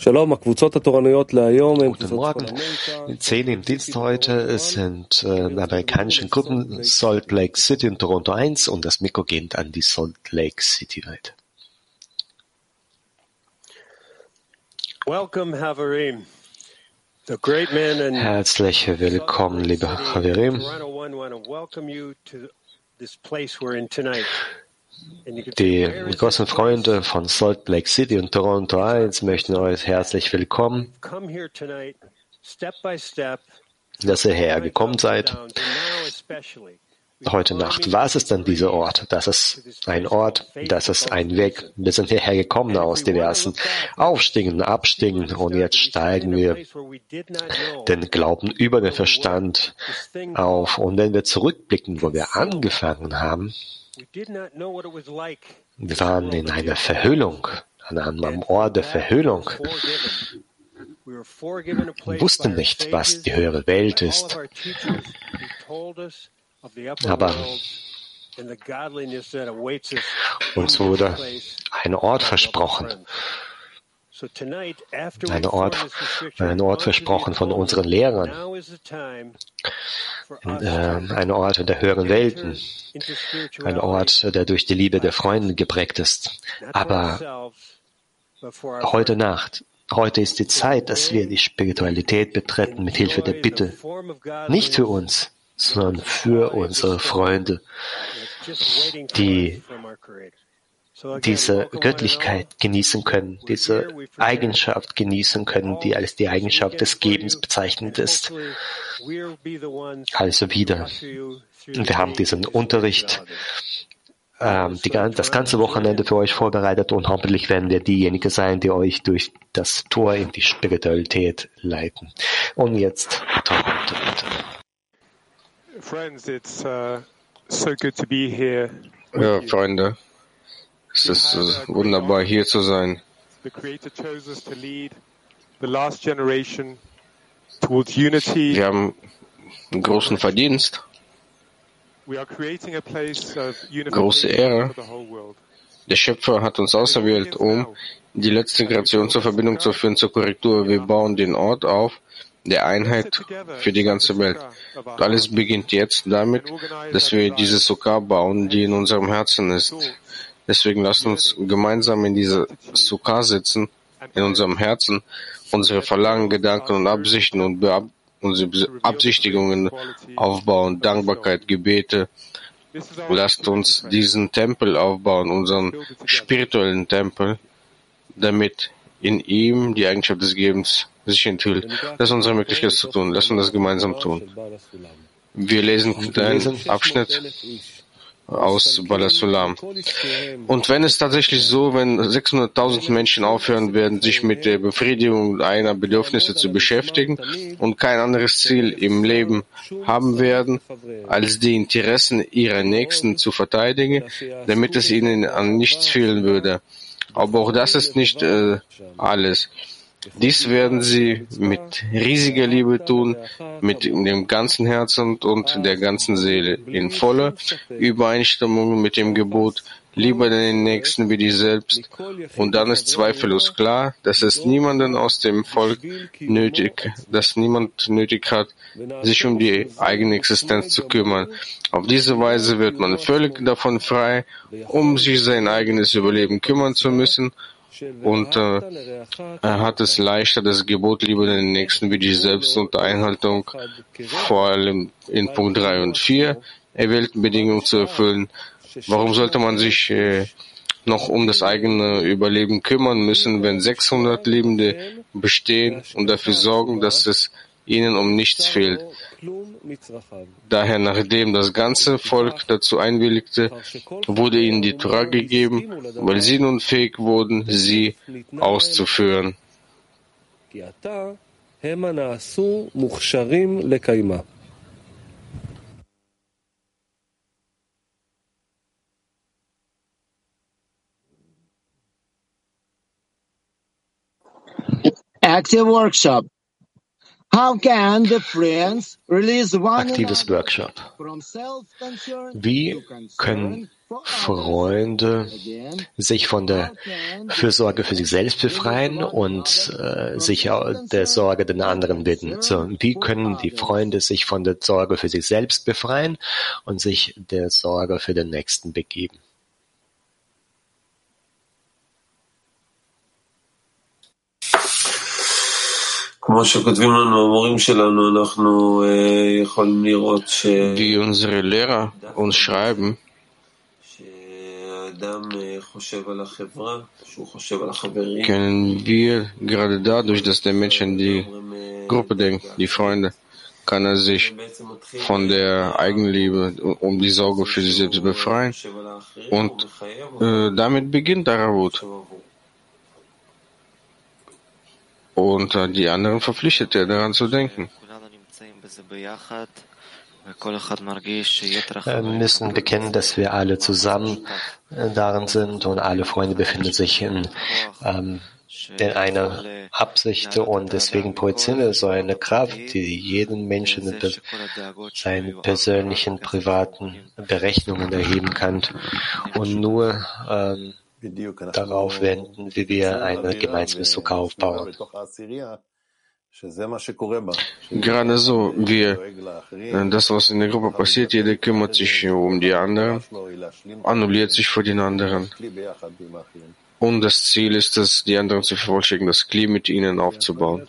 Guten Morgen. Die 10 im Dienst heute sind die amerikanischen Gruppen Salt Lake City und Toronto 1 und das Mikro geht an die Salt Lake City weiter. Herzlich willkommen, lieber Haverim. Die großen Freunde von Salt Lake City und Toronto 1 möchten euch herzlich willkommen, dass ihr hergekommen seid. Heute Nacht, was ist denn dieser Ort? Das ist ein Ort, das ist ein Weg. Wir sind hierher gekommen aus diversen Aufstiegen, Abstiegen und jetzt steigen wir den Glauben über den Verstand auf. Und wenn wir zurückblicken, wo wir angefangen haben, wir waren in einer Verhüllung, an einem Ort der Verhüllung. Wir wussten nicht, was die höhere Welt ist. Aber uns wurde ein Ort versprochen. Ein Ort versprochen von unseren Lehrern. Ein Ort der höheren Welten. Ein Ort, der durch die Liebe der Freunde geprägt ist. Aber heute Nacht, heute ist die Zeit, dass wir die Spiritualität betreten mit Hilfe der Bitte. Nicht für uns, sondern für unsere Freunde, die diese Göttlichkeit genießen können, diese Eigenschaft genießen können, die als die Eigenschaft des Gebens bezeichnet ist. Also wieder. Wir haben diesen Unterricht das ganze Wochenende für euch vorbereitet und hoffentlich werden wir diejenigen sein, die euch durch das Tor in die Spiritualität leiten. Und jetzt Toronto bitte. Friends, it's so good to be here. Ja, Freunde, es ist wunderbar hier zu sein. The Creator chose us to lead the last generation towards unity. Wir haben einen großen Verdienst, We are creating a place of große Ehre. for the whole world. Der Schöpfer hat uns auserwählt, um die letzte Generation zur Verbindung zu führen, zur Korrektur. Wir bauen den Ort auf, der Einheit für die ganze Welt. Und alles beginnt jetzt damit, dass wir diese Sukkah bauen, die in unserem Herzen ist. Deswegen lasst uns gemeinsam in dieser Sukkah sitzen, in unserem Herzen, unsere Verlangen, Gedanken und Absichten und unsere Absichtigungen aufbauen, Dankbarkeit, Gebete. Lasst uns diesen Tempel aufbauen, unseren spirituellen Tempel, damit in ihm die Eigenschaft des Gebens sich enthüllt. Das ist unsere Möglichkeit zu tun. Lass uns das gemeinsam tun. Wir lesen einen Abschnitt aus Bala Sulam. Und wenn es tatsächlich so, wenn 600.000 Menschen aufhören werden, sich mit der Befriedigung einer Bedürfnisse zu beschäftigen und kein anderes Ziel im Leben haben werden, als die Interessen ihrer Nächsten zu verteidigen, damit es ihnen an nichts fehlen würde. Aber auch das ist nicht alles. Dies werden sie mit riesiger Liebe tun, mit dem ganzen Herzen und der ganzen Seele, in voller Übereinstimmung mit dem Gebot, liebe den Nächsten wie dich selbst. Und dann ist zweifellos klar, dass es niemanden aus dem Volk nötig hat, sich um die eigene Existenz zu kümmern. Auf diese Weise wird man völlig davon frei, um sich sein eigenes Überleben kümmern zu müssen. Und er hat es leichter, das Gebot Liebe den Nächsten wie dich selbst unter Einhaltung, vor allem in Punkt 3 und 4, erwählten Bedingungen zu erfüllen. Warum sollte man sich noch um das eigene Überleben kümmern müssen, wenn 600 Lebende bestehen und dafür sorgen, dass es ihnen um nichts fehlt? Daher, nachdem das ganze Volk dazu einwilligte, wurde ihnen die Torah gegeben, weil sie nun fähig wurden, sie auszuführen. Active Workshop. How can the friends release one Aktives Workshop. Wie können Freunde sich von der Fürsorge für sich selbst befreien und sich der Sorge den anderen widmen. So, wie können die Freunde sich von der Sorge für sich selbst befreien und sich der Sorge für den Nächsten begeben? Wie unsere Lehrer uns schreiben, können wir gerade dadurch, dass der Mensch an die Gruppe denkt, die Freunde, kann er sich von der Eigenliebe um die Sorge für sich selbst befreien. Und damit beginnt Aravut. Und die anderen verpflichtet er, daran zu denken. Wir müssen bekennen, dass wir alle zusammen darin sind und alle Freunde befinden sich in einer Absicht und deswegen projizieren wir so eine Kraft, die jeden Menschen in seinen persönlichen, privaten Berechnungen erheben kann und nur darauf wenden, wie wir eine Gemeinschaftsbesuch aufbauen. Gerade so, wie das, was in der Gruppe passiert, jeder kümmert sich um die anderen, annulliert sich vor den anderen. Und das Ziel ist es, die anderen zu vervollständigen, das Kli mit ihnen aufzubauen.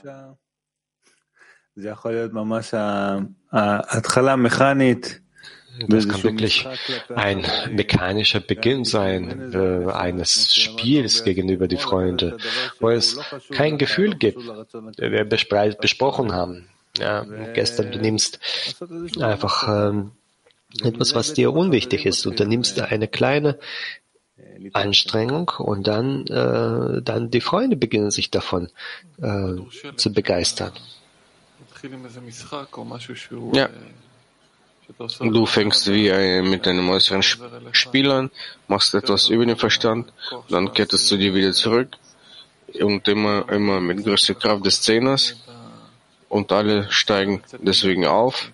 Das kann wirklich ein mechanischer Beginn sein eines Spiels gegenüber die Freunde, wo es kein Gefühl gibt, wie wir besprochen haben. Ja, gestern, du nimmst einfach etwas, was dir unwichtig ist, und du nimmst eine kleine Anstrengung und dann die Freunde beginnen sich davon zu begeistern. Ja. Du fängst wie mit einem äußeren Spiel an, machst etwas über den Verstand, dann kehrt es zu dir wieder zurück und immer mit größter Kraft des Zehners und alle steigen deswegen auf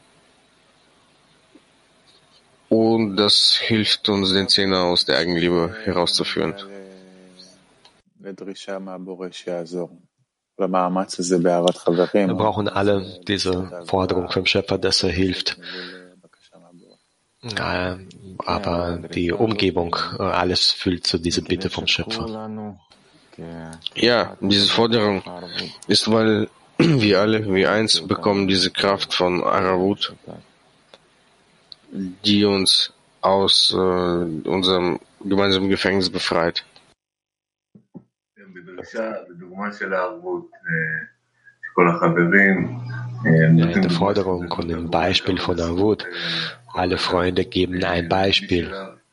und das hilft uns, den Zehner aus der Eigenliebe herauszuführen. Wir brauchen alle diese Forderung vom Schöpfer, dass er hilft. Aber die Umgebung, alles fühlt zu dieser Bitte vom Schöpfer. Ja, diese Forderung ist, weil wir alle wie eins bekommen diese Kraft von Aravut, die uns aus unserem gemeinsamen Gefängnis befreit. In der Forderung und im Beispiel von Aravut, alle Freunde geben ein Beispiel.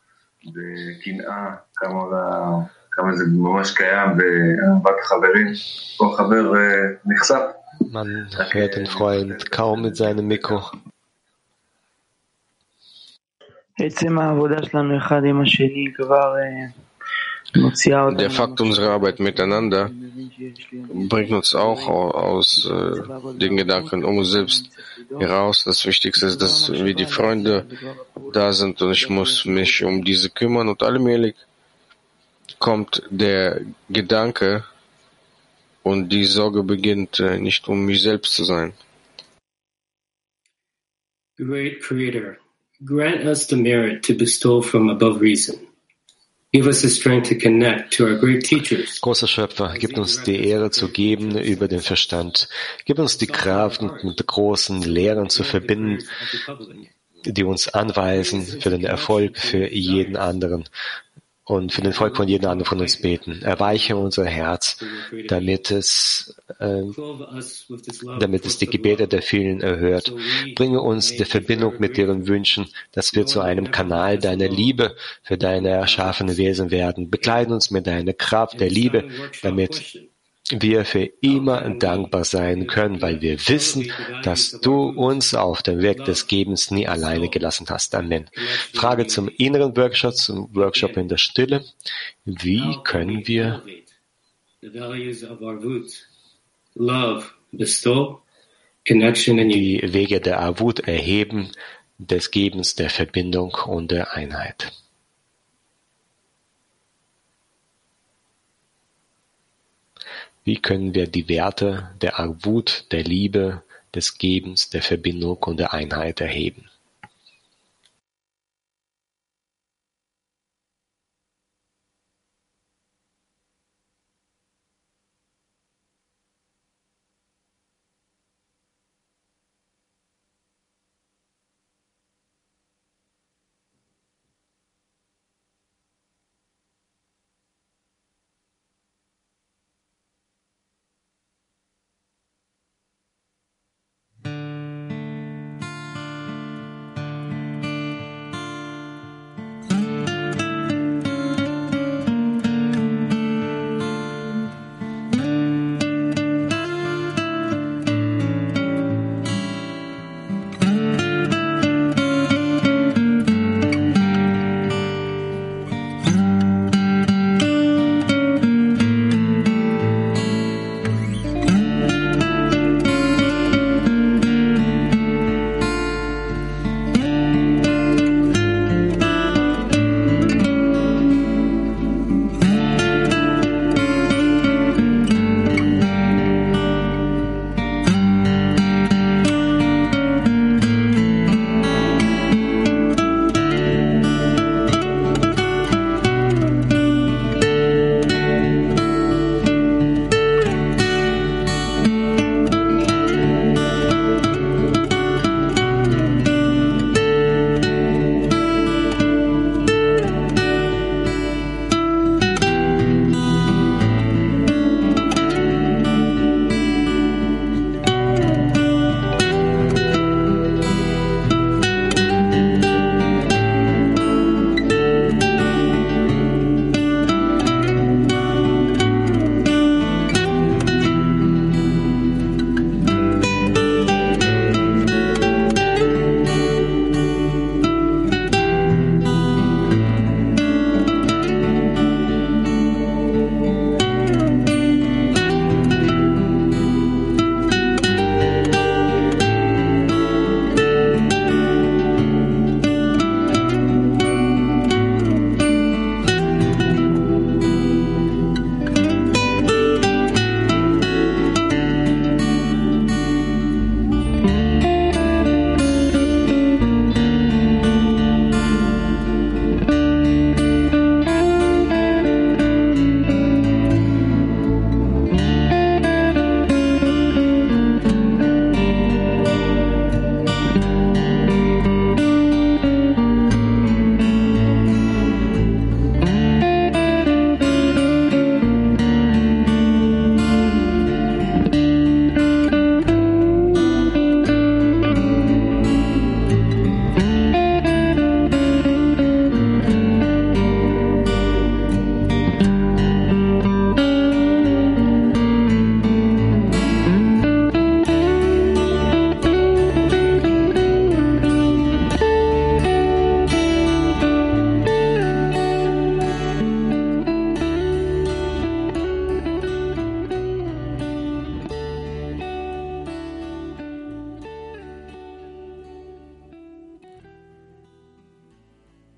Man hört den Freund kaum mit seinem Mikro. Der Fakt unserer Arbeit miteinander bringt uns auch aus den Gedanken um uns selbst heraus. Das Wichtigste ist, dass wir die Freunde da sind und ich muss mich um diese kümmern und allmählich kommt der Gedanke und die Sorge beginnt, nicht um mich selbst zu sein. Great Creator, grant us the merit to bestow from above reason. Give us the strength to connect to our great teachers. Großer Schöpfer, gib uns die Ehre zu geben über den Verstand. Gib uns die Kraft, mit großen Lehrern zu verbinden, die uns anweisen für den Erfolg für jeden anderen und für den Erfolg von jedem anderen von uns beten. Erweiche unser Herz, damit es die Gebete der vielen erhört. Bringe uns die Verbindung mit ihren Wünschen, dass wir zu einem Kanal deiner Liebe für deine erschaffenen Wesen werden. Bekleide uns mit deiner Kraft der Liebe, damit wir für immer dankbar sein können, weil wir wissen, dass du uns auf dem Weg des Gebens nie alleine gelassen hast. Amen. Frage zum inneren Workshop, zum Workshop in der Stille. Wie können wir die Wege der Aravut erheben, des Gebens, der Verbindung und der Einheit? Wie können wir die Werte der Arvut, der Liebe, des Gebens, der Verbindung und der Einheit erheben?